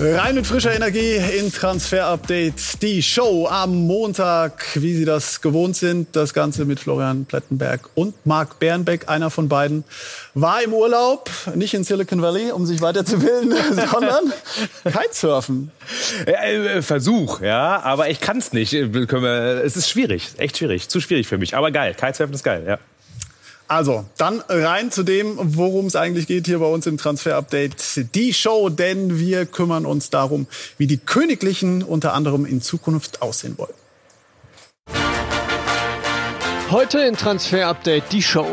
Rein mit frischer Energie in Transfer Update. Die Show am Montag, wie Sie das gewohnt sind. Das Ganze mit Florian Plettenberg und Marc Bärenbeck. Einer von beiden war im Urlaub, nicht in Silicon Valley, um sich weiterzubilden, sondern Kitesurfen. Versuch, ja, aber ich kann es nicht. Es ist schwierig, echt schwierig, zu schwierig für mich. Aber geil, Kitesurfen ist geil, ja. Also, dann rein zu dem, worum es eigentlich geht hier bei uns im Transfer-Update. Die Show, denn wir kümmern uns darum, wie die Königlichen unter anderem in Zukunft aussehen wollen. Heute in Transfer-Update die Show.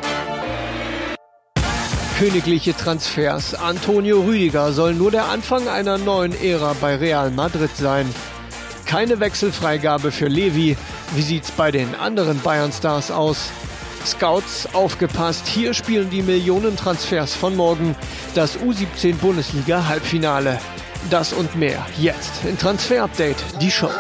Königliche Transfers. Antonio Rüdiger soll nur der Anfang einer neuen Ära bei Real Madrid sein. Keine Wechselfreigabe für Levi. Wie sieht's bei den anderen Bayern-Stars aus? Scouts, aufgepasst, hier spielen die Millionentransfers von morgen, das U17-Bundesliga-Halbfinale. Das und mehr jetzt in Transfer Update, die Show.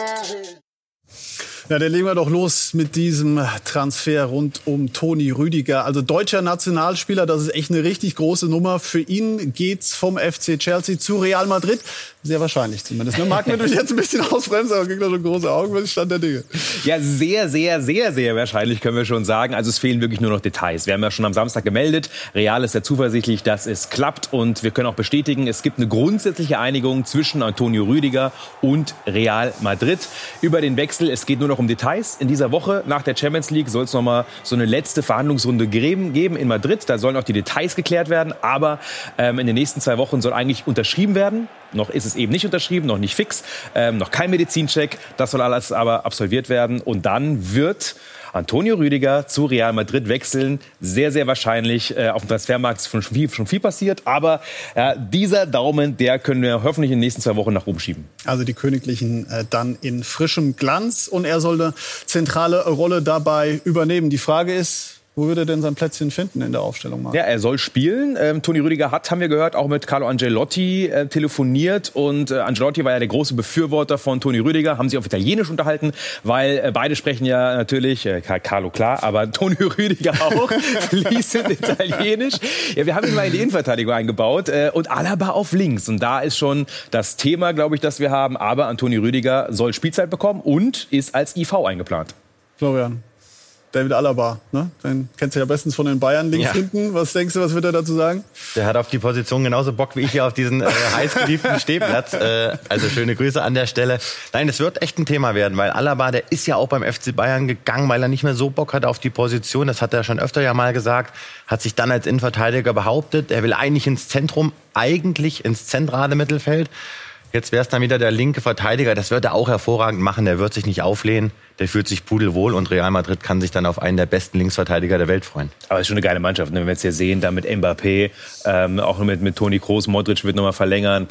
Ja, dann legen wir doch los mit diesem Transfer rund um Toni Rüdiger. Also deutscher Nationalspieler, das ist echt eine richtig große Nummer. Für ihn geht's vom FC Chelsea zu Real Madrid. Sehr wahrscheinlich zumindest. Mag mir natürlich jetzt ein bisschen ausbremsen, aber kriegt da schon große Augen, was ist Stand der Dinge? Ja, sehr, sehr, sehr, sehr wahrscheinlich, können wir schon sagen. Also es fehlen wirklich nur noch Details. Wir haben ja schon am Samstag gemeldet. Real ist ja zuversichtlich, dass es klappt. Und wir können auch bestätigen, es gibt eine grundsätzliche Einigung zwischen Antonio Rüdiger und Real Madrid über den Wechsel. Es geht nur noch um Details. In dieser Woche nach der Champions League soll es noch mal so eine letzte Verhandlungsrunde geben in Madrid. Da sollen auch die Details geklärt werden. Aber in den nächsten 2 Wochen soll eigentlich unterschrieben werden. Noch ist es eben nicht unterschrieben, noch nicht fix, noch kein Medizincheck. Das soll alles aber absolviert werden. Und dann wird Antonio Rüdiger zu Real Madrid wechseln. Sehr, sehr wahrscheinlich. Auf dem Transfermarkt ist schon viel passiert. Aber dieser Daumen, der können wir hoffentlich in den nächsten 2 Wochen nach oben schieben. Also die Königlichen dann in frischem Glanz. Und er soll eine zentrale Rolle dabei übernehmen. Die Frage ist, wo würde er denn sein Plätzchen finden in der Aufstellung? Marc? Ja, er soll spielen. Toni Rüdiger haben wir gehört, auch mit Carlo Ancelotti telefoniert. Und Ancelotti war ja der große Befürworter von Toni Rüdiger. Haben sich auf Italienisch unterhalten, weil beide sprechen ja natürlich, Carlo klar, aber Toni Rüdiger auch, fließend Italienisch. Ja, wir haben ihn mal in die Innenverteidigung eingebaut und Alaba auf links. Und da ist schon das Thema, glaube ich, das wir haben. Aber Antonio Rüdiger soll Spielzeit bekommen und ist als IV eingeplant. Florian. David Alaba, ne? Den kennst du ja bestens von den Bayern links hinten. Was denkst du, was wird er dazu sagen? Der hat auf die Position genauso Bock wie ich hier auf diesen heißgeliebten Stehplatz. Also schöne Grüße an der Stelle. Nein, es wird echt ein Thema werden, weil Alaba, der ist ja auch beim FC Bayern gegangen, weil er nicht mehr so Bock hatte auf die Position. Das hat er schon öfter ja mal gesagt. Hat sich dann als Innenverteidiger behauptet. Er will eigentlich ins Zentrum, eigentlich ins zentrale Mittelfeld. Jetzt wäre es dann wieder der linke Verteidiger. Das wird er auch hervorragend machen. Der wird sich nicht auflehnen. Der fühlt sich pudelwohl. Und Real Madrid kann sich dann auf einen der besten Linksverteidiger der Welt freuen. Aber es ist schon eine geile Mannschaft. Ne? Wenn wir jetzt hier sehen, da mit Mbappé, auch mit Toni Kroos, Modric wird nochmal verlängern.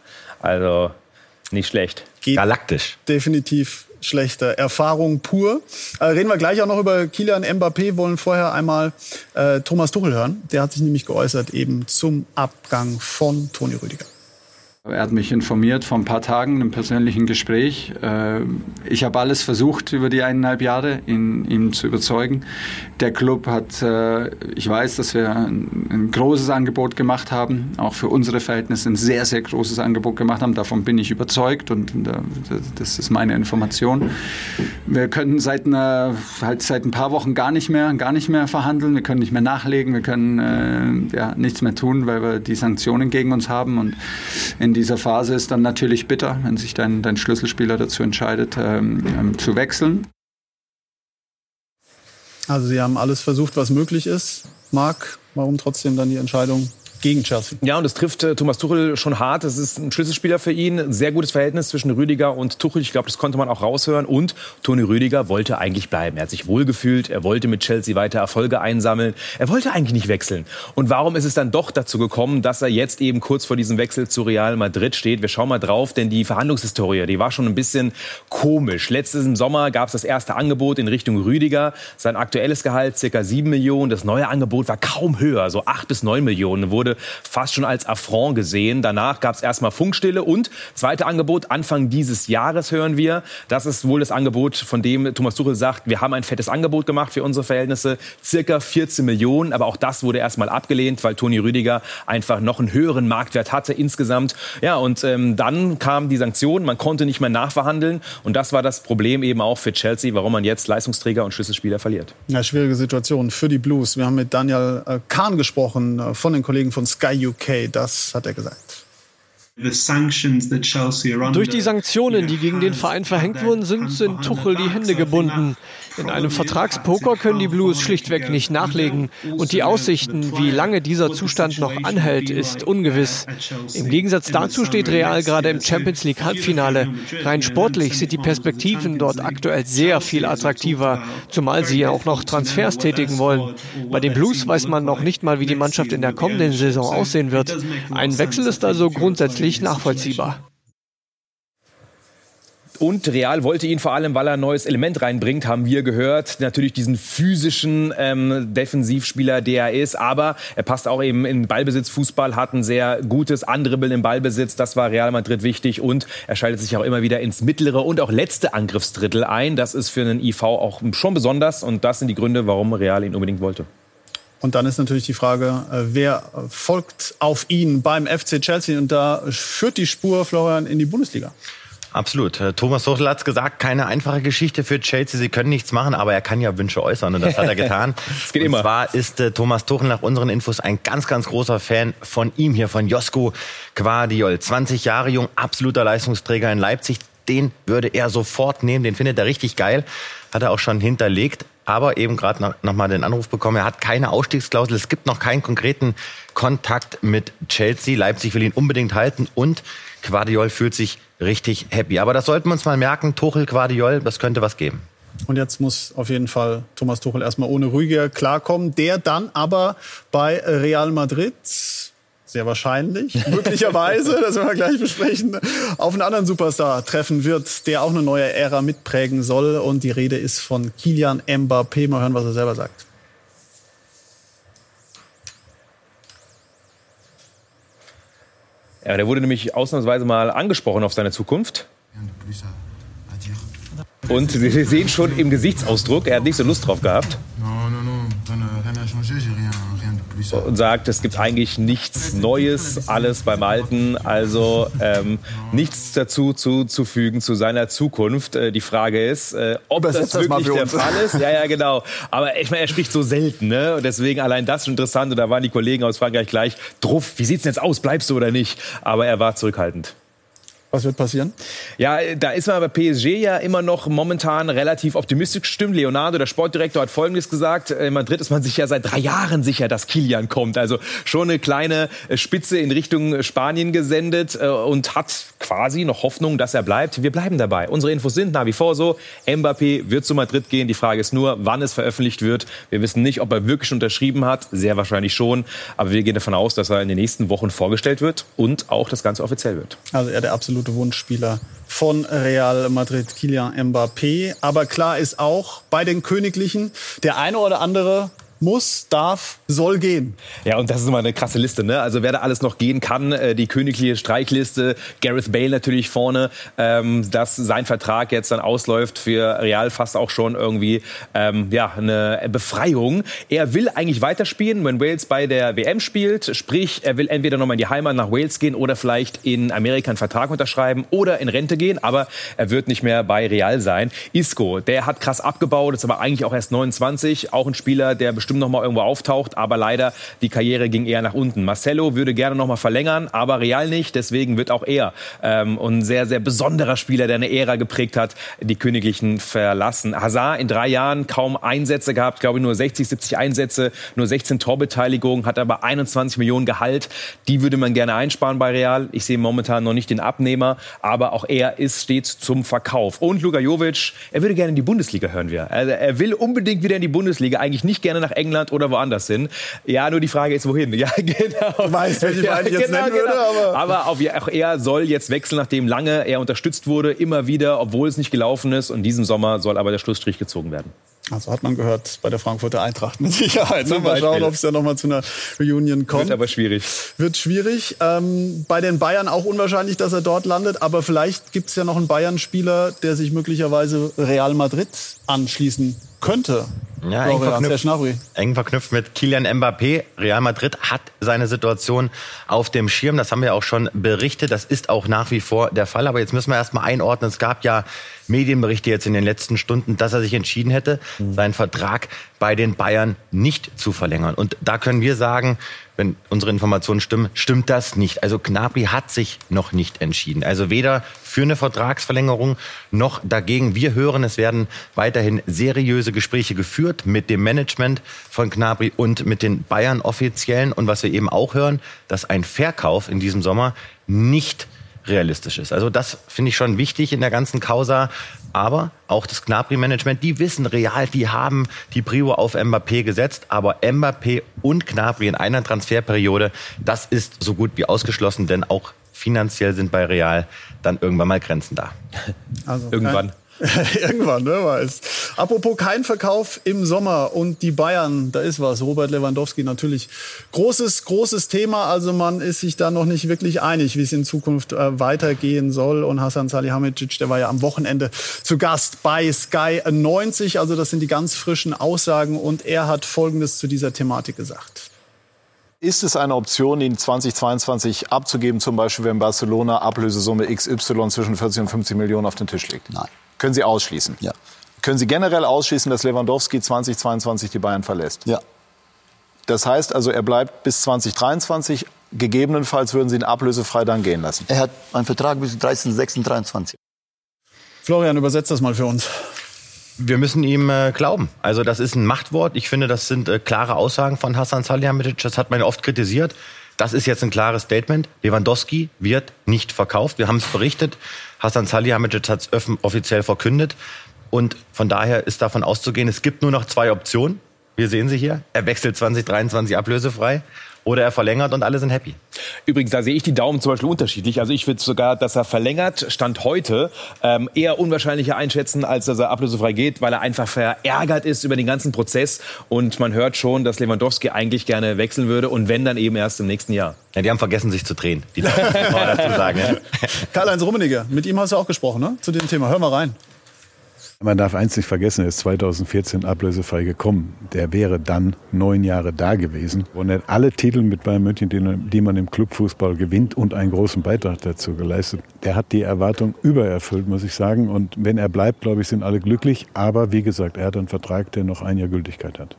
Also nicht schlecht. Geht galaktisch. Definitiv schlechter. Erfahrung pur. Reden wir gleich auch noch über Kylian Mbappé. Wollen vorher einmal Thomas Tuchel hören. Der hat sich nämlich geäußert eben zum Abgang von Toni Rüdiger. Er hat mich informiert vor ein paar Tagen in einem persönlichen Gespräch. Ich habe alles versucht über die 1,5 Jahre, ihn zu überzeugen. Der Club hat, ich weiß, dass wir ein großes Angebot gemacht haben, auch für unsere Verhältnisse ein sehr, sehr großes Angebot gemacht haben. Davon bin ich überzeugt und das ist meine Information. Wir können seit ein paar Wochen gar nicht mehr verhandeln. Wir können nicht mehr nachlegen. Wir können nichts mehr tun, weil wir die Sanktionen gegen uns haben. Und in dieser Phase ist dann natürlich bitter, wenn sich dein Schlüsselspieler dazu entscheidet, zu wechseln. Also Sie haben alles versucht, was möglich ist. Marc, warum trotzdem dann die Entscheidung gegen Chelsea? Ja, und das trifft Thomas Tuchel schon hart. Das ist ein Schlüsselspieler für ihn. Ein sehr gutes Verhältnis zwischen Rüdiger und Tuchel. Ich glaube, das konnte man auch raushören. Und Toni Rüdiger wollte eigentlich bleiben. Er hat sich wohlgefühlt. Er wollte mit Chelsea weiter Erfolge einsammeln. Er wollte eigentlich nicht wechseln. Und warum ist es dann doch dazu gekommen, dass er jetzt eben kurz vor diesem Wechsel zu Real Madrid steht? Wir schauen mal drauf, denn die Verhandlungshistorie, die war schon ein bisschen komisch. Letztes Sommer gab es das erste Angebot in Richtung Rüdiger. Sein aktuelles Gehalt ca. 7 Millionen. Das neue Angebot war kaum höher, so 8 bis 9 Millionen. Wurde wurde fast schon als Affront gesehen. Danach gab es erstmal Funkstille und zweite Angebot Anfang dieses Jahres hören wir. Das ist wohl das Angebot, von dem Thomas Tuchel sagt, wir haben ein fettes Angebot gemacht für unsere Verhältnisse, circa 14 Millionen. Aber auch das wurde erstmal abgelehnt, weil Toni Rüdiger einfach noch einen höheren Marktwert hatte insgesamt. Ja, und dann kamen die Sanktionen, man konnte nicht mehr nachverhandeln. Und das war das Problem eben auch für Chelsea, warum man jetzt Leistungsträger und Schlüsselspieler verliert. Ja, schwierige Situation für die Blues. Wir haben mit Daniel Kahn gesprochen, von den Kollegen von Sky UK. Das hat er gesagt. Durch die Sanktionen, die gegen den Verein verhängt wurden, sind Tuchel die Hände gebunden. In einem Vertragspoker können die Blues schlichtweg nicht nachlegen. Und die Aussichten, wie lange dieser Zustand noch anhält, ist ungewiss. Im Gegensatz dazu steht Real gerade im Champions League Halbfinale. Rein sportlich sind die Perspektiven dort aktuell sehr viel attraktiver, zumal sie ja auch noch Transfers tätigen wollen. Bei den Blues weiß man noch nicht mal, wie die Mannschaft in der kommenden Saison aussehen wird. Ein Wechsel ist also grundsätzlich nachvollziehbar. Und Real wollte ihn vor allem, weil er ein neues Element reinbringt, haben wir gehört. Natürlich diesen physischen Defensivspieler, der er ist. Aber er passt auch eben in Ballbesitz. Fußball, hat ein sehr gutes Andribbeln im Ballbesitz. Das war Real Madrid wichtig. Und er schaltet sich auch immer wieder ins mittlere und auch letzte Angriffsdrittel ein. Das ist für einen IV auch schon besonders. Und das sind die Gründe, warum Real ihn unbedingt wollte. Und dann ist natürlich die Frage, wer folgt auf ihn beim FC Chelsea? Und da führt die Spur, Florian, in die Bundesliga. Absolut. Thomas Tuchel hat es gesagt, keine einfache Geschichte für Chelsea. Sie können nichts machen, aber er kann ja Wünsche äußern und das hat er getan. Das geht immer. Und zwar ist Thomas Tuchel nach unseren Infos ein ganz, ganz großer Fan von ihm hier, von Josko Gvardiol. 20 Jahre jung, absoluter Leistungsträger in Leipzig. Den würde er sofort nehmen, den findet er richtig geil. Hat er auch schon hinterlegt. Aber eben gerade noch mal den Anruf bekommen, er hat keine Ausstiegsklausel. Es gibt noch keinen konkreten Kontakt mit Chelsea. Leipzig will ihn unbedingt halten und Gvardiol fühlt sich richtig happy. Aber das sollten wir uns mal merken. Tuchel, Gvardiol, das könnte was geben. Und jetzt muss auf jeden Fall Thomas Tuchel erstmal ohne Rüdiger klarkommen. Der dann aber bei Real Madrid, sehr wahrscheinlich, möglicherweise, das werden wir gleich besprechen, auf einen anderen Superstar treffen wird, der auch eine neue Ära mitprägen soll. Und die Rede ist von Kylian Mbappé. Mal hören, was er selber sagt. Ja, der wurde nämlich ausnahmsweise mal angesprochen auf seine Zukunft. Und Sie sehen schon im Gesichtsausdruck, er hat nicht so Lust drauf gehabt. Und sagt, es gibt eigentlich nichts Neues, alles beim Alten, also nichts dazu zuzufügen zu seiner Zukunft. Die Frage ist, ob das wirklich der Fall ist. Ja, genau. Aber ich meine, er spricht so selten, ne? Und deswegen allein das schon interessant. Und da waren die Kollegen aus Frankreich gleich drauf, wie sieht's denn jetzt aus, bleibst du oder nicht? Aber er war zurückhaltend. Was wird passieren? Ja, da ist man bei PSG ja immer noch momentan relativ optimistisch gestimmt. Leonardo, der Sportdirektor, hat Folgendes gesagt. In Madrid ist man sich ja seit 3 Jahren sicher, dass Kylian kommt. Also schon eine kleine Spitze in Richtung Spanien gesendet und hat quasi noch Hoffnung, dass er bleibt. Wir bleiben dabei. Unsere Infos sind nach wie vor so. Mbappé wird zu Madrid gehen. Die Frage ist nur, wann es veröffentlicht wird. Wir wissen nicht, ob er wirklich unterschrieben hat. Sehr wahrscheinlich schon. Aber wir gehen davon aus, dass er in den nächsten Wochen vorgestellt wird und auch das Ganze offiziell wird. Also er der absolute Wunschspieler von Real Madrid, Kylian Mbappé. Aber klar ist auch, bei den Königlichen, der eine oder andere muss, darf, soll gehen. Ja, und das ist immer eine krasse Liste, ne? Also wer da alles noch gehen kann, die königliche Streichliste, Gareth Bale natürlich vorne, dass sein Vertrag jetzt dann ausläuft für Real fast auch schon irgendwie eine Befreiung. Er will eigentlich weiterspielen, wenn Wales bei der WM spielt, sprich, er will entweder nochmal in die Heimat nach Wales gehen oder vielleicht in Amerika einen Vertrag unterschreiben oder in Rente gehen, aber er wird nicht mehr bei Real sein. Isco, der hat krass abgebaut, ist aber eigentlich auch erst 29, auch ein Spieler, der bestimmt noch mal irgendwo auftaucht, aber leider die Karriere ging eher nach unten. Marcelo würde gerne noch mal verlängern, aber Real nicht, deswegen wird auch er ein sehr, sehr besonderer Spieler, der eine Ära geprägt hat, die Königlichen verlassen. Hazard in 3 Jahren kaum Einsätze gehabt, glaube ich nur 60, 70 Einsätze, nur 16 Torbeteiligungen, hat aber 21 Millionen Gehalt. Die würde man gerne einsparen bei Real. Ich sehe momentan noch nicht den Abnehmer, aber auch er ist stets zum Verkauf. Und Luka Jovic, er würde gerne in die Bundesliga, hören wir. Also er will unbedingt wieder in die Bundesliga, eigentlich nicht gerne nach England oder woanders hin. Ja, nur die Frage ist, wohin? Ja, genau. Weißt du, welche Verein ich jetzt nennen würde? Aber auch er soll jetzt wechseln, nachdem lange er unterstützt wurde, immer wieder, obwohl es nicht gelaufen ist. Und in diesem Sommer soll aber der Schlussstrich gezogen werden. Also hat man gehört bei der Frankfurter Eintracht mit Sicherheit. Mal schauen, ob es da nochmal zu einer Reunion kommt. Wird aber schwierig. Wird schwierig. Bei den Bayern auch unwahrscheinlich, dass er dort landet. Aber vielleicht gibt es ja noch einen Bayern-Spieler, der sich möglicherweise Real Madrid anschließen könnte. Ja, eng verknüpft mit Kylian Mbappé. Real Madrid hat seine Situation auf dem Schirm. Das haben wir auch schon berichtet. Das ist auch nach wie vor der Fall. Aber jetzt müssen wir erst mal einordnen. Es gab ja Medienberichte jetzt in den letzten Stunden, dass er sich entschieden hätte, seinen Vertrag bei den Bayern nicht zu verlängern. Und da können wir sagen, wenn unsere Informationen stimmen, stimmt das nicht. Also Gnabry hat sich noch nicht entschieden. Also weder für eine Vertragsverlängerung noch dagegen. Wir hören, es werden weiterhin seriöse Gespräche geführt mit dem Management von Gnabry und mit den Bayern-Offiziellen. Und was wir eben auch hören, dass ein Verkauf in diesem Sommer nicht realistisch ist. Also das finde ich schon wichtig in der ganzen Causa. Aber auch das Gnabry-Management, die wissen real, die haben die Prio auf Mbappé gesetzt. Aber Mbappé und Gnabry in einer Transferperiode, das ist so gut wie ausgeschlossen. Denn auch finanziell sind bei Real dann irgendwann mal Grenzen da. Also irgendwann. Irgendwann, wer weiß. Apropos kein Verkauf im Sommer und die Bayern, da ist was. Robert Lewandowski natürlich großes Thema. Also man ist sich da noch nicht wirklich einig, wie es in Zukunft weitergehen soll. Und Hasan Salihamidzic, der war ja am Wochenende zu Gast bei Sky 90. Also das sind die ganz frischen Aussagen. Und er hat Folgendes zu dieser Thematik gesagt. Ist es eine Option, ihn 2022 abzugeben, zum Beispiel wenn Barcelona Ablösesumme XY zwischen 40 und 50 Millionen auf den Tisch legt? Nein. Können Sie ausschließen? Ja. Können Sie generell ausschließen, dass Lewandowski 2022 die Bayern verlässt? Ja. Das heißt also, er bleibt bis 2023. Gegebenenfalls würden Sie ihn ablösefrei dann gehen lassen. Er hat einen Vertrag bis 30.06.23. Florian, übersetzt das mal für uns. Wir müssen ihm glauben. Also das ist ein Machtwort. Ich finde, das sind klare Aussagen von Hasan Salihamidzic. Das hat man oft kritisiert. Das ist jetzt ein klares Statement. Lewandowski wird nicht verkauft. Wir haben es berichtet. Hasan Salihamidzic hat es offiziell verkündet. Und von daher ist davon auszugehen, es gibt nur noch 2 Optionen. Wir sehen sie hier. Er wechselt 2023 ablösefrei. Oder er verlängert und alle sind happy. Übrigens, da sehe ich die Daumen zum Beispiel unterschiedlich. Also ich würde sogar, dass er verlängert, Stand heute, eher unwahrscheinlicher einschätzen, als dass er ablösefrei geht, weil er einfach verärgert ist über den ganzen Prozess. Und man hört schon, dass Lewandowski eigentlich gerne wechseln würde und wenn, dann eben erst im nächsten Jahr. Ja, die haben vergessen, sich zu drehen. Die darf ich mal dazu sagen. Ja. Karl-Heinz Rummenigge, mit ihm hast du auch gesprochen, ne? Zu dem Thema. Hör mal rein. Man darf eins nicht vergessen, er ist 2014 ablösefrei gekommen. Der wäre dann 9 Jahre da gewesen. Und er hat alle Titel mit Bayern München, die man im Clubfußball gewinnt, und einen großen Beitrag dazu geleistet. Der hat die Erwartung übererfüllt, muss ich sagen. Und wenn er bleibt, glaube ich, sind alle glücklich. Aber wie gesagt, er hat einen Vertrag, der noch 1 Jahr Gültigkeit hat.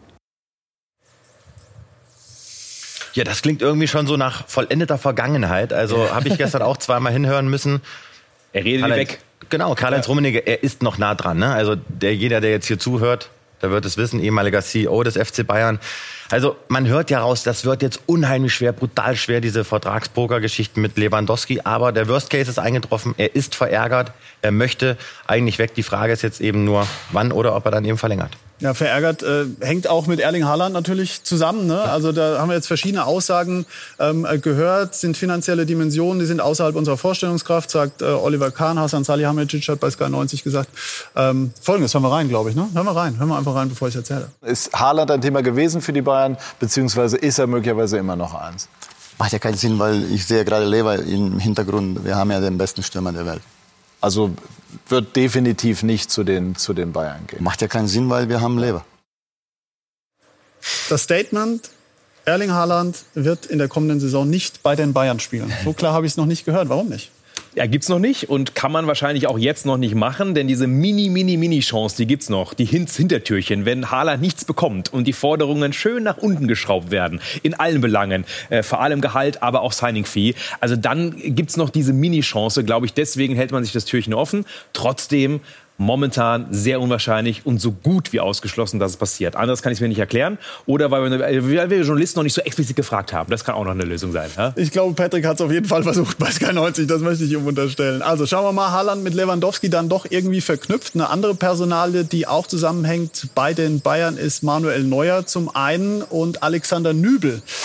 Ja, das klingt irgendwie schon so nach vollendeter Vergangenheit. Also habe ich gestern auch zweimal hinhören müssen. Er redet weg. Genau, Karl-Heinz Rummenigge, er ist noch nah dran. Ne? Also jeder, der jetzt hier zuhört, der wird es wissen, ehemaliger CEO des FC Bayern. Also man hört ja raus, das wird jetzt unheimlich schwer, brutal schwer, diese Vertragspoker-Geschichten mit Lewandowski. Aber der Worst Case ist eingetroffen, er ist verärgert, er möchte eigentlich weg. Die Frage ist jetzt eben nur, wann oder ob er dann eben verlängert. Ja, verärgert hängt auch mit Erling Haaland natürlich zusammen. Ne? Also da haben wir jetzt verschiedene Aussagen gehört, sind finanzielle Dimensionen, die sind außerhalb unserer Vorstellungskraft, sagt Oliver Kahn. Hasan Salihamidzic hat bei Sky 90 gesagt. Folgendes, hören wir rein, glaube ich. Ne? Hören wir einfach rein, bevor ich es erzähle. Ist Haaland ein Thema gewesen für die Bayern, beziehungsweise ist er möglicherweise immer noch eins? Macht ja keinen Sinn, weil ich sehe gerade Lever im Hintergrund. Wir haben ja den besten Stürmer der Welt. Also wird definitiv nicht zu den Bayern gehen. Macht ja keinen Sinn, weil wir haben Lever. Das Statement, Erling Haaland wird in der kommenden Saison nicht bei den Bayern spielen. So klar habe ich es noch nicht gehört. Warum nicht? Ja, gibt's noch nicht und kann man wahrscheinlich auch jetzt noch nicht machen, denn diese Mini-Chance, die gibt's noch, die Hintertürchen, wenn Haaland nichts bekommt und die Forderungen schön nach unten geschraubt werden, in allen Belangen, vor allem Gehalt, aber auch Signing-Fee. Also dann gibt's noch diese Mini-Chance, glaube ich, deswegen hält man sich das Türchen offen. Trotzdem momentan sehr unwahrscheinlich und so gut wie ausgeschlossen, dass es passiert. Anders kann ich es mir nicht erklären. Oder weil wir Journalisten noch nicht so explizit gefragt haben. Das kann auch noch eine Lösung sein. Ja? Ich glaube, Patrick hat es auf jeden Fall versucht bei Sky 90. Das möchte ich ihm unterstellen. Also schauen wir mal, Haaland mit Lewandowski dann doch irgendwie verknüpft. Eine andere Personalie, die auch zusammenhängt bei den Bayern, ist Manuel Neuer zum einen und Alexander Nübel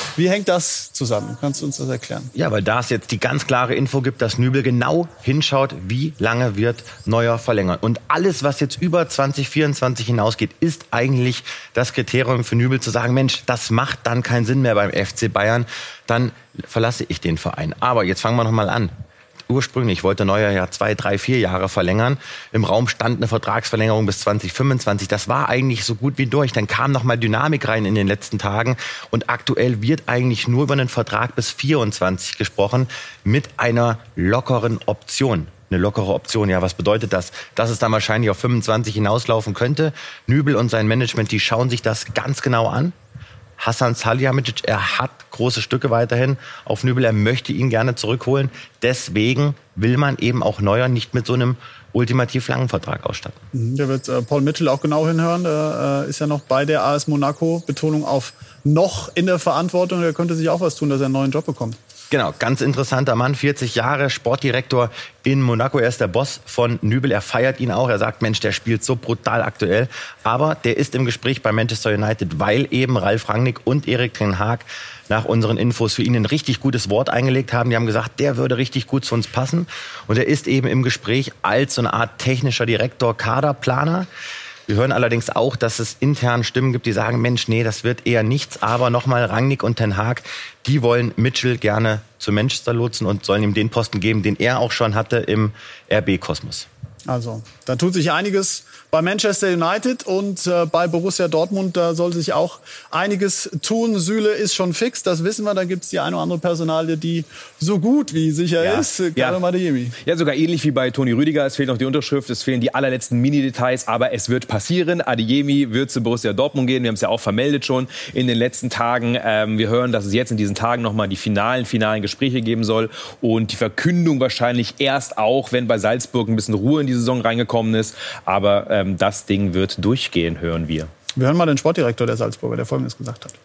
Wie hängt das zusammen? Kannst du uns das erklären? Ja, weil da es jetzt die ganz klare Info gibt, dass Nübel genau hinschaut, wie lange wird Neuer verlängern. Und alles, was jetzt über 2024 hinausgeht, ist eigentlich das Kriterium für Nübel zu sagen, Mensch, das macht dann keinen Sinn mehr beim FC Bayern, dann verlasse ich den Verein. Aber jetzt fangen wir noch mal an. Ursprünglich wollte Neuer ja 2, 3, 4 Jahre verlängern. Im Raum stand eine Vertragsverlängerung bis 2025. Das war eigentlich so gut wie durch. Dann kam noch mal Dynamik rein in den letzten Tagen. Und aktuell wird eigentlich nur über einen Vertrag bis 24 gesprochen mit einer lockeren Option. Eine lockere Option, ja, was bedeutet das? Dass es dann wahrscheinlich auf 25 hinauslaufen könnte. Nübel und sein Management, die schauen sich das ganz genau an. Hasan Salihamidzic, er hat große Stücke weiterhin auf Nübel, er möchte ihn gerne zurückholen. Deswegen will man eben auch Neuer nicht mit so einem ultimativ langen Vertrag ausstatten. Da wird Paul Mitchell auch genau hinhören. Der ist ja noch bei der AS Monaco. Betonung auf noch in der Verantwortung. Der könnte sich auch was tun, dass er einen neuen Job bekommt. Genau, ganz interessanter Mann, 40 Jahre, Sportdirektor in Monaco. Er ist der Boss von Nübel, er feiert ihn auch. Er sagt, Mensch, der spielt so brutal aktuell. Aber der ist im Gespräch bei Manchester United, weil eben Ralf Rangnick und Erik ten Hag nach unseren Infos für ihn ein richtig gutes Wort eingelegt haben. Die haben gesagt, der würde richtig gut zu uns passen. Und er ist eben im Gespräch als so eine Art technischer Direktor, Kaderplaner. Wir hören allerdings auch, dass es intern Stimmen gibt, die sagen, Mensch, nee, das wird eher nichts. Aber nochmal, Rangnick und ten Hag, die wollen Mitchell gerne zu Manchester lotsen und sollen ihm den Posten geben, den er auch schon hatte im RB-Kosmos. Also, da tut sich einiges bei Manchester United und bei Borussia Dortmund, da soll sich auch einiges tun. Süle ist schon fix, das wissen wir. Da gibt es die eine oder andere Personalie, die so gut wie sicher ist. Karim Adeyemi. Ja, sogar ähnlich wie bei Toni Rüdiger. Es fehlt noch die Unterschrift, es fehlen die allerletzten Mini-Details, aber es wird passieren. Adeyemi wird zu Borussia Dortmund gehen. Wir haben es ja auch vermeldet schon in den letzten Tagen. Wir hören, dass es jetzt in diesen Tagen nochmal die finalen Gespräche geben soll und die Verkündung wahrscheinlich erst auch, wenn bei Salzburg ein bisschen Ruhe in die Saison reingekommen ist. Aber das Ding wird durchgehen, hören wir. Wir hören mal den Sportdirektor der Salzburger, der Folgendes gesagt hat.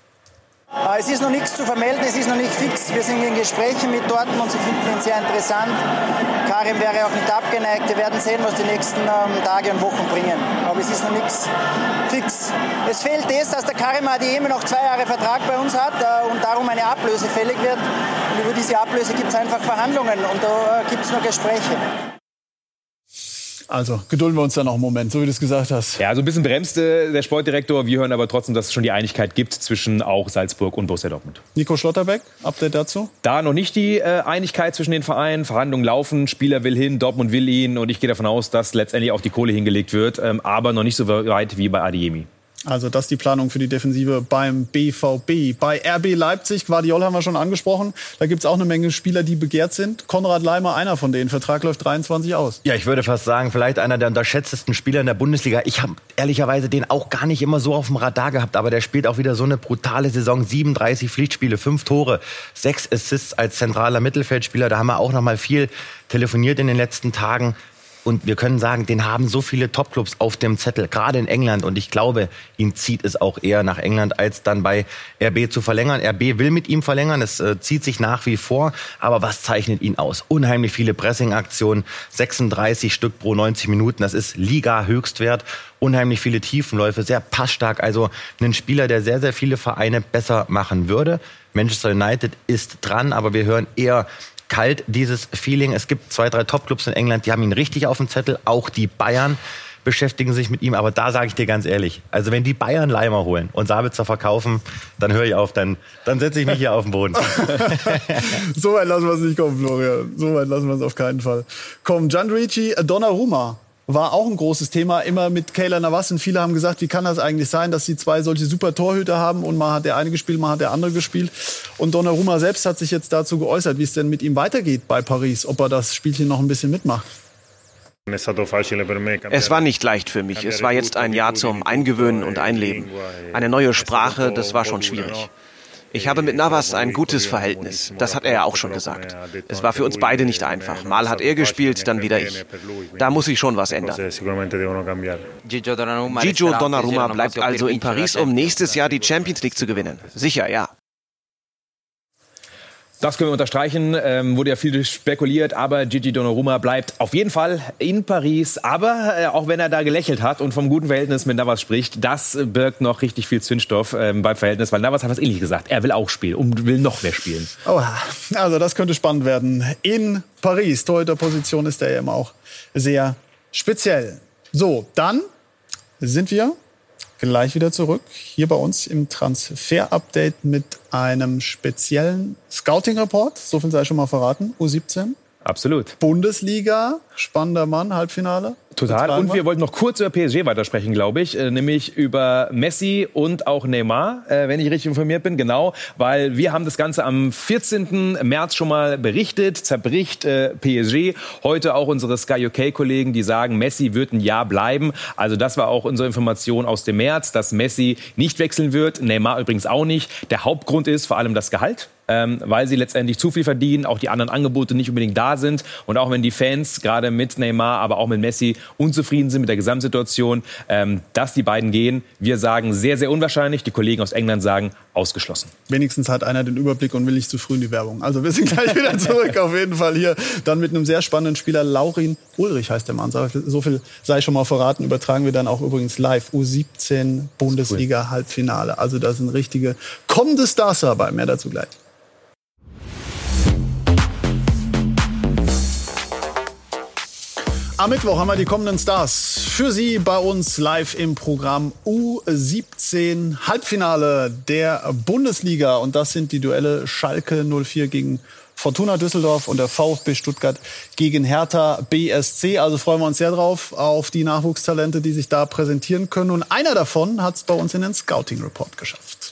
Es ist noch nichts zu vermelden, es ist noch nicht fix. Wir sind in Gesprächen mit Dortmund, sie finden ihn sehr interessant. Karim wäre auch nicht abgeneigt. Wir werden sehen, was die nächsten Tage und Wochen bringen. Aber es ist noch nichts fix. Es fehlt dass der Karim Adeyemi noch 2 Jahre Vertrag bei uns hat und darum eine Ablöse fällig wird. Und über diese Ablöse gibt es einfach Verhandlungen und da gibt es noch Gespräche. Also, gedulden wir uns da noch einen Moment, so wie du es gesagt hast. Ja, so ein bisschen bremst der Sportdirektor. Wir hören aber trotzdem, dass es schon die Einigkeit gibt zwischen auch Salzburg und Borussia Dortmund. Nico Schlotterbeck, Update dazu? Da noch nicht die Einigkeit zwischen den Vereinen. Verhandlungen laufen, Spieler will hin, Dortmund will ihn. Und ich gehe davon aus, dass letztendlich auch die Kohle hingelegt wird. Aber noch nicht so weit wie bei Adeyemi. Also das ist die Planung für die Defensive beim BVB. Bei RB Leipzig, Guardiol haben wir schon angesprochen, da gibt es auch eine Menge Spieler, die begehrt sind. Konrad Laimer, einer von denen. Vertrag läuft 23 aus. Ja, ich würde fast sagen, vielleicht einer der unterschätztesten Spieler in der Bundesliga. Ich habe ehrlicherweise den auch gar nicht immer so auf dem Radar gehabt, aber der spielt auch wieder so eine brutale Saison. 37 Pflichtspiele, 5 Tore, 6 Assists als zentraler Mittelfeldspieler. Da haben wir auch noch mal viel telefoniert in den letzten Tagen. Und wir können sagen, den haben so viele Topclubs auf dem Zettel, gerade in England. Und ich glaube, ihn zieht es auch eher nach England, als dann bei RB zu verlängern. RB will mit ihm verlängern, es zieht sich nach wie vor. Aber was zeichnet ihn aus? Unheimlich viele Pressing-Aktionen, 36 Stück pro 90 Minuten. Das ist Liga-Höchstwert. Unheimlich viele Tiefenläufe, sehr passstark. Also ein Spieler, der sehr, sehr viele Vereine besser machen würde. Manchester United ist dran, aber wir hören eher kalt dieses Feeling. Es gibt 2, 3 Topclubs in England, die haben ihn richtig auf dem Zettel. Auch die Bayern beschäftigen sich mit ihm. Aber da sage ich dir ganz ehrlich, also wenn die Bayern Laimer holen und Sabitzer verkaufen, dann höre ich auf, dann setze ich mich hier auf den Boden. So weit lassen wir es nicht kommen, Florian. So weit lassen wir es auf keinen Fall kommen. Gianluigi Donnarumma war auch ein großes Thema, immer mit Keylor Navas. Und viele haben gesagt, wie kann das eigentlich sein, dass die 2 solche super Torhüter haben und mal hat der eine gespielt, mal hat der andere gespielt. Und Donnarumma selbst hat sich jetzt dazu geäußert, wie es denn mit ihm weitergeht bei Paris, ob er das Spielchen noch ein bisschen mitmacht. Es war nicht leicht für mich. Es war jetzt ein Jahr zum Eingewöhnen und Einleben. Eine neue Sprache, das war schon schwierig. Ich habe mit Navas ein gutes Verhältnis. Das hat er ja auch schon gesagt. Es war für uns beide nicht einfach. Mal hat er gespielt, dann wieder ich. Da muss ich schon was ändern. Gigio Donnarumma bleibt also in Paris, um nächstes Jahr die Champions League zu gewinnen. Sicher, ja. Das können wir unterstreichen. Wurde ja viel spekuliert, aber Gigi Donnarumma bleibt auf jeden Fall in Paris. Aber auch wenn er da gelächelt hat und vom guten Verhältnis mit Navas spricht, das birgt noch richtig viel Zündstoff beim Verhältnis. Weil Navas hat das ähnlich gesagt. Er will auch spielen und will noch mehr spielen. Oh, also das könnte spannend werden. In Paris, Torhüterposition ist er ja immer auch sehr speziell. So, dann sind wir gleich wieder zurück, hier bei uns im Transfer-Update mit einem speziellen Scouting-Report. So viel sei schon mal verraten. U17. Absolut. Bundesliga, spannender Mann, Halbfinale. Total. Und wir wollten noch kurz über PSG weitersprechen, glaube ich. Nämlich über Messi und auch Neymar, wenn ich richtig informiert bin. Genau, weil wir haben das Ganze am 14. März schon mal berichtet. Zerbricht PSG. Heute auch unsere Sky UK-Kollegen, die sagen, Messi wird ein Jahr bleiben. Also das war auch unsere Information aus dem März, dass Messi nicht wechseln wird. Neymar übrigens auch nicht. Der Hauptgrund ist vor allem das Gehalt. Weil sie letztendlich zu viel verdienen, auch die anderen Angebote nicht unbedingt da sind. Und auch wenn die Fans, gerade mit Neymar, aber auch mit Messi, unzufrieden sind mit der Gesamtsituation, dass die beiden gehen. Wir sagen sehr, sehr unwahrscheinlich. Die Kollegen aus England sagen ausgeschlossen. Wenigstens hat einer den Überblick und will nicht zu früh in die Werbung. Also wir sind gleich wieder zurück, auf jeden Fall hier. Dann mit einem sehr spannenden Spieler, Laurin Ulrich heißt der Mann. So viel sei schon mal verraten. Übertragen wir dann auch übrigens live. U17 Bundesliga Halbfinale. Also da sind richtige kommende Stars dabei. Mehr dazu gleich. Am Mittwoch haben wir die kommenden Stars für Sie bei uns live im Programm U17 Halbfinale der Bundesliga. Und das sind die Duelle Schalke 04 gegen Fortuna Düsseldorf und der VfB Stuttgart gegen Hertha BSC. Also freuen wir uns sehr drauf auf die Nachwuchstalente, die sich da präsentieren können. Und einer davon hat es bei uns in den Scouting Report geschafft.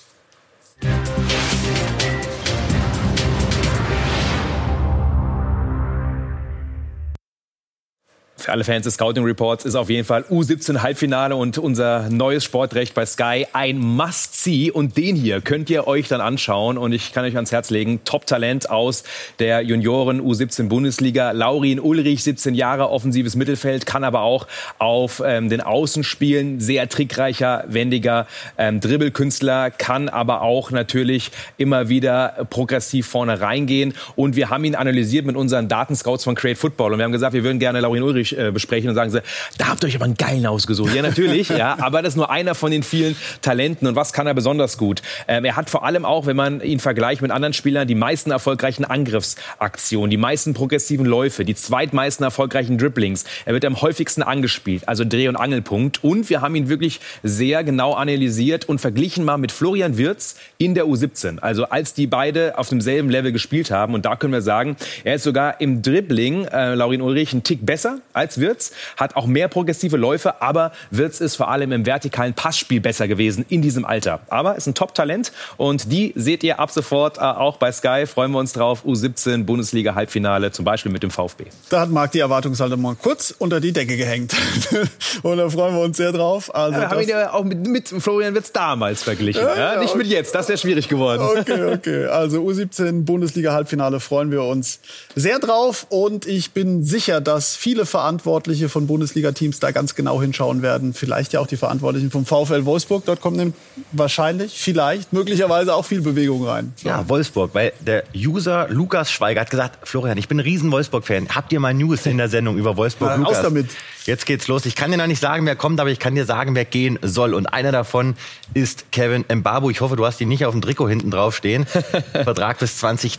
Für alle Fans des Scouting Reports ist auf jeden Fall U17 Halbfinale und unser neues Sportrecht bei Sky ein Must-See. Und den hier könnt ihr euch dann anschauen. Und ich kann euch ans Herz legen, Top-Talent aus der Junioren U17 Bundesliga. Laurin Ulrich, 17 Jahre, offensives Mittelfeld, kann aber auch auf den Außen spielen. Sehr trickreicher, wendiger Dribbelkünstler, kann aber auch natürlich immer wieder progressiv vorne reingehen. Und wir haben ihn analysiert mit unseren Datenscouts von Create Football. Und wir haben gesagt, wir würden gerne Laurin Ulrich besprechen und sagen sie, da habt ihr euch aber einen geilen ausgesucht. Ja, natürlich, ja, aber das ist nur einer von den vielen Talenten. Und was kann er besonders gut? Er hat vor allem auch, wenn man ihn vergleicht mit anderen Spielern, die meisten erfolgreichen Angriffsaktionen, die meisten progressiven Läufe, die zweitmeisten erfolgreichen Dribblings. Er wird am häufigsten angespielt, also Dreh- und Angelpunkt. Und wir haben ihn wirklich sehr genau analysiert und verglichen mal mit Florian Wirtz in der U17. Also als die beide auf demselben Level gespielt haben. Und da können wir sagen, er ist sogar im Dribbling, Laurin Ulrich, ein Tick besser als Wirtz, hat auch mehr progressive Läufe, aber Wirtz ist vor allem im vertikalen Passspiel besser gewesen in diesem Alter. Aber ist ein Top-Talent und die seht ihr ab sofort auch bei Sky. Freuen wir uns drauf. U17 Bundesliga Halbfinale, zum Beispiel mit dem VfB. Da hat Marc die Erwartungshaltung mal kurz unter die Decke gehängt. Und da freuen wir uns sehr drauf. Also wir haben ihn ja auch mit Florian Wirtz damals verglichen. Ja, nicht mit jetzt, das wäre schwierig geworden. Okay. Also U17 Bundesliga Halbfinale freuen wir uns sehr drauf. Und ich bin sicher, dass viele Verantwortliche von Bundesliga-Teams da ganz genau hinschauen werden. Vielleicht ja auch die Verantwortlichen vom VfL Wolfsburg. Dort kommt wahrscheinlich, vielleicht, möglicherweise auch viel Bewegung rein. So. Ja, Wolfsburg, weil der User Lukas Schweiger hat gesagt, Florian, ich bin ein riesen Wolfsburg-Fan. Habt ihr mal News in der Sendung über Wolfsburg? Ja, Lukas, aus damit. Jetzt geht's los. Ich kann dir noch nicht sagen, wer kommt, aber ich kann dir sagen, wer gehen soll. Und einer davon ist Kevin Mbabu. Ich hoffe, du hast ihn nicht auf dem Trikot hinten drauf stehen. Vertrag bis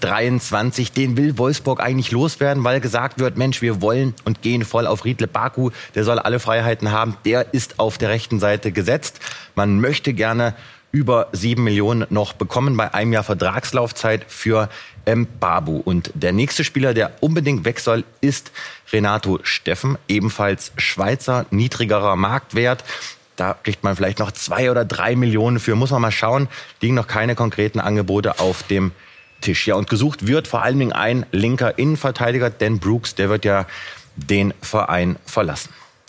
2023. Den will Wolfsburg eigentlich loswerden, weil gesagt wird, Mensch, wir wollen und gehen voll auf Riedle Baku. Der soll alle Freiheiten haben. Der ist auf der rechten Seite gesetzt. Man möchte gerne über 7 Millionen noch bekommen bei einem Jahr Vertragslaufzeit für Mbabu. Und der nächste Spieler, der unbedingt weg soll, ist Renato Steffen, ebenfalls Schweizer, niedrigerer Marktwert. Da kriegt man vielleicht noch 2 oder 3 Millionen für, muss man mal schauen. Liegen noch keine konkreten Angebote auf dem Tisch. Ja, und gesucht wird vor allen Dingen ein linker Innenverteidiger, Dan Brooks, der wird ja den Verein verlassen.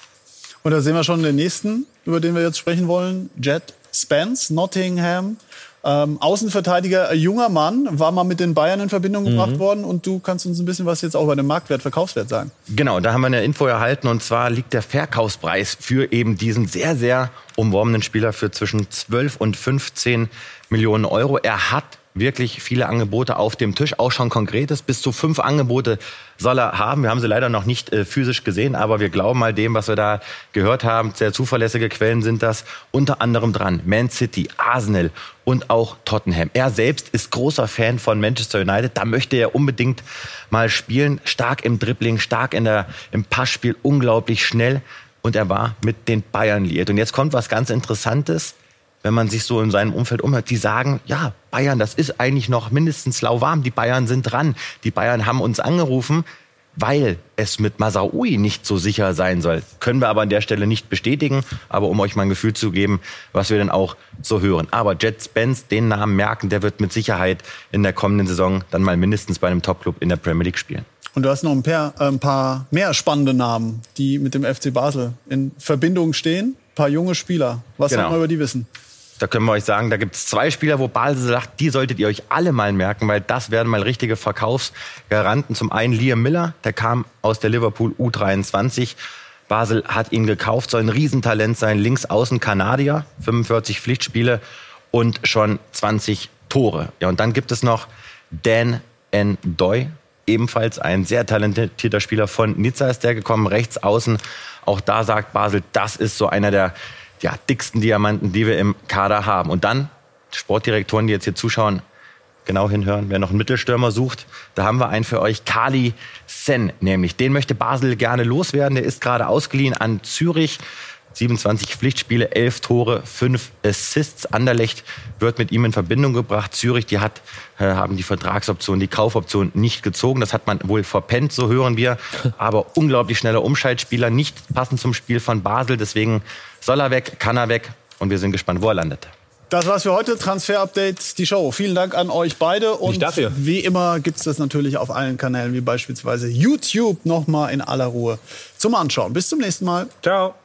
Und da sehen wir schon den nächsten, über den wir jetzt sprechen wollen, Jed Spence, Nottingham. Außenverteidiger, junger Mann, war mal mit den Bayern in Verbindung gebracht worden. Und du kannst uns ein bisschen was jetzt auch über den Marktwert, Verkaufswert sagen. Genau, da haben wir eine Info erhalten. Und zwar liegt der Verkaufspreis für eben diesen sehr, sehr umworbenen Spieler für zwischen 12 und 15 Millionen Euro. Er hat wirklich viele Angebote auf dem Tisch, auch schon konkretes. Bis zu 5 Angebote soll er haben. Wir haben sie leider noch nicht physisch gesehen, aber wir glauben mal dem, was wir da gehört haben. Sehr zuverlässige Quellen sind das. Unter anderem dran Man City, Arsenal und auch Tottenham. Er selbst ist großer Fan von Manchester United. Da möchte er unbedingt mal spielen. Stark im Dribbling, stark im Passspiel, unglaublich schnell. Und er war mit den Bayern liiert. Und jetzt kommt was ganz Interessantes. Wenn man sich so in seinem Umfeld umhört, die sagen, ja, Bayern, das ist eigentlich noch mindestens lauwarm. Die Bayern sind dran. Die Bayern haben uns angerufen, weil es mit Mazraoui nicht so sicher sein soll. Können wir aber an der Stelle nicht bestätigen. Aber um euch mal ein Gefühl zu geben, was wir denn auch so hören. Aber Jed Spence, den Namen merken, der wird mit Sicherheit in der kommenden Saison dann mal mindestens bei einem Topclub in der Premier League spielen. Und du hast noch ein paar mehr spannende Namen, die mit dem FC Basel in Verbindung stehen. Ein paar junge Spieler. Was soll man über die wissen? Da können wir euch sagen, da gibt es 2 Spieler, wo Basel sagt, die solltet ihr euch alle mal merken, weil das werden mal richtige Verkaufsgaranten. Zum einen Liam Miller, der kam aus der Liverpool U23. Basel hat ihn gekauft, soll ein Riesentalent sein, Linksaußen Kanadier, 45 Pflichtspiele und schon 20 Tore. Ja, und dann gibt es noch Dan Ndoye, ebenfalls ein sehr talentierter Spieler von Nizza ist der gekommen, rechts außen. Auch da sagt Basel, das ist so einer der dicksten Diamanten, die wir im Kader haben. Und dann, Sportdirektoren, die jetzt hier zuschauen, genau hinhören, wer noch einen Mittelstürmer sucht, da haben wir einen für euch, Kali Sen nämlich. Den möchte Basel gerne loswerden. Der ist gerade ausgeliehen an Zürich. 27 Pflichtspiele, 11 Tore, 5 Assists. Anderlecht wird mit ihm in Verbindung gebracht. Zürich, haben die Vertragsoption, die Kaufoption nicht gezogen. Das hat man wohl verpennt, so hören wir. Aber unglaublich schneller Umschaltspieler, nicht passend zum Spiel von Basel. Deswegen soll er weg, kann er weg. Und wir sind gespannt, wo er landet. Das war's für heute. Transfer-Update, die Show. Vielen Dank an euch beide. Und dafür. Wie immer gibt's das natürlich auf allen Kanälen, wie beispielsweise YouTube, nochmal in aller Ruhe zum Anschauen. Bis zum nächsten Mal. Ciao.